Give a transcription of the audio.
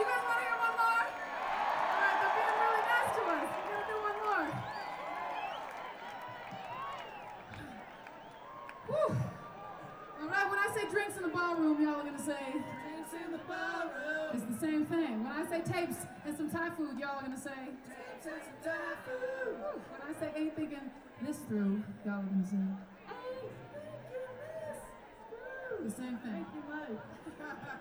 guys want to hear one more? All right, they're being really nice to us. We're going to do one more. Whew. All right, when I say drinks in the ballroom, y'all are going to say, drinks in the ballroom. It's the same thing. When I say tapes and some Thai food, y'all are going to say, tapes and some Thai food. When I say ain't thinking this through, y'all are going to say, ain't thinking this through. The same thing. Thank you, Mike.